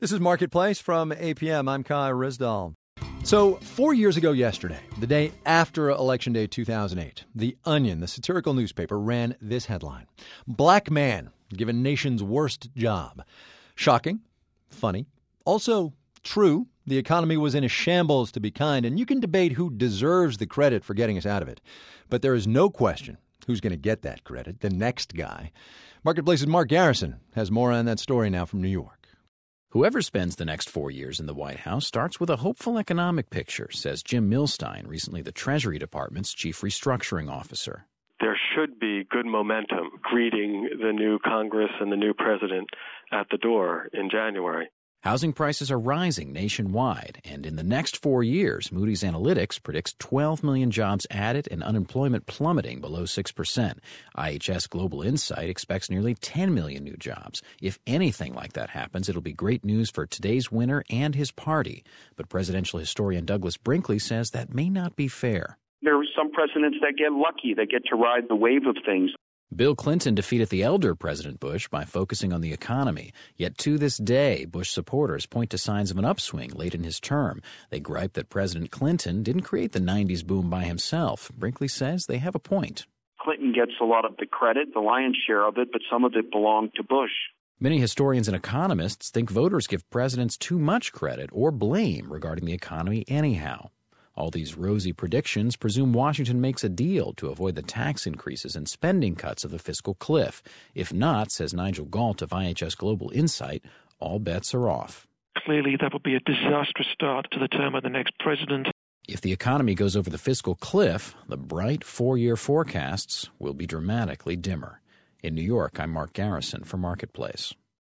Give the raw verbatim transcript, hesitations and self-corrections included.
This is Marketplace from A P M. I'm Kai Rizdal. So, four years ago yesterday, the day after Election Day two thousand eight, The Onion, the satirical newspaper, ran this headline: Black man given nation's worst job. Shocking, funny, also true. The economy was in a shambles, to be kind, and you can debate who deserves the credit for getting us out of it. But there is no question who's going to get that credit, the next guy. Marketplace's Mark Garrison has more on that story now from New York. Whoever spends the next four years in the White House starts with a hopeful economic picture, says Jim Milstein, recently the Treasury Department's chief restructuring officer. There should be good momentum greeting the new Congress and the new president at the door in January. Housing prices are rising nationwide, and in the next four years, Moody's Analytics predicts twelve million jobs added and unemployment plummeting below six percent. I H S Global Insight expects nearly ten million new jobs. If anything like that happens, it'll be great news for today's winner and his party. But presidential historian Douglas Brinkley says that may not be fair. There are some presidents that get lucky, that get to ride the wave of things. Bill Clinton defeated the elder President Bush by focusing on the economy. Yet to this day, Bush supporters point to signs of an upswing late in his term. They gripe that President Clinton didn't create the nineties boom by himself. Brinkley says they have a point. Clinton gets a lot of the credit, the lion's share of it, but some of it belonged to Bush. Many historians and economists think voters give presidents too much credit or blame regarding the economy anyhow. All these rosy predictions presume Washington makes a deal to avoid the tax increases and spending cuts of the fiscal cliff. If not, says Nigel Galt of I H S Global Insight, all bets are off. Clearly, that would be a disastrous start to the term of the next president. If the economy goes over the fiscal cliff, the bright four-year forecasts will be dramatically dimmer. In New York, I'm Mark Garrison for Marketplace.